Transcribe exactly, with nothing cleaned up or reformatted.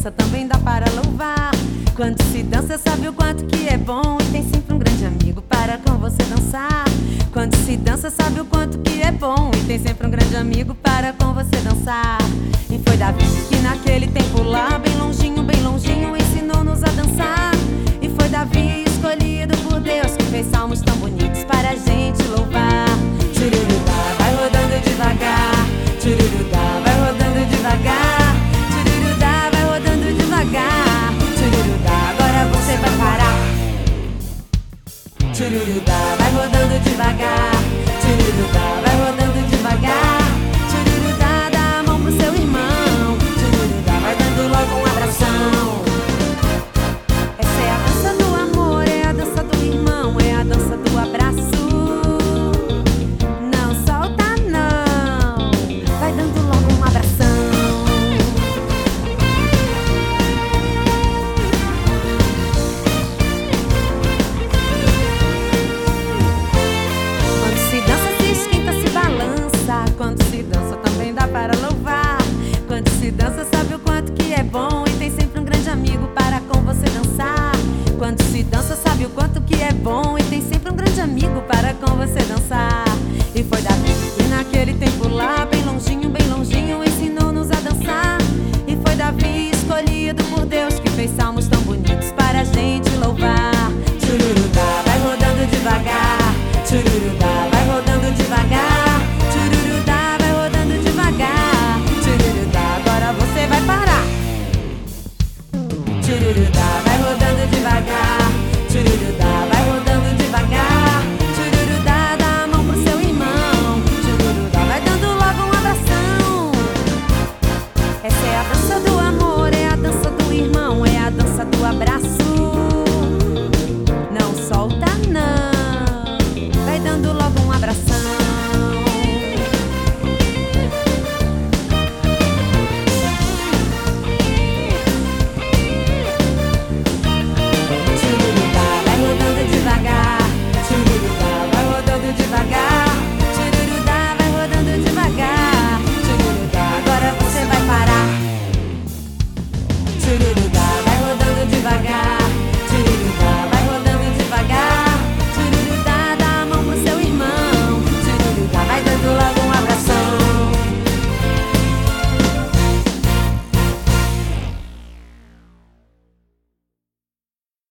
dança também dá para louvar. Quando se dança sabe o quanto que é bom, e tem sempre um grande amigo para com você dançar. Quando se dança sabe o quanto que é bom, e tem sempre um grande amigo para com você dançar. E foi Davi que naquele tempo lá, bem longinho, bem longinho, ensinou-nos a dançar. E foi Davi escolhido por Deus, que fez salmos tão bonitos para a gente louvar. Tchururudá, vai rodando devagar. Tchururudá, vai rodando devagar. Tchururudá, vai rodando devagar. Tchururudá, agora você vai parar. Tchururudá, vai rodando devagar. Tchururudá, vai rodando devagar. Tchururudá, dá a mão pro seu irmão. Tchururudá, vai dando logo um abração. Essa é a dança do amor, é a dança do irmão, é a dança do abraço. Não solta não, vai dando logo um abração. Quando se dança se esquenta, se balança. Quando se dança também dá para louvar. Quando se dança sabe o quanto que é bom, e tem sempre um grande amigo para com você dançar. Quando se dança sabe o quanto que é bom, e tem sempre um grande amigo para com você dançar. E foi Davi que naquele tempo lá, bem longinho, bem longinho, ensinou-nos a dançar. E foi Davi escolhido por Deus, que fez salmos tão bonitos para a gente louvar. Tchururudá, vai rodando devagar. Tchururudá, vai rodando devagar. Tchururudá, vai rodando devagar. Tchururudá, agora você vai parar. Tchururudá,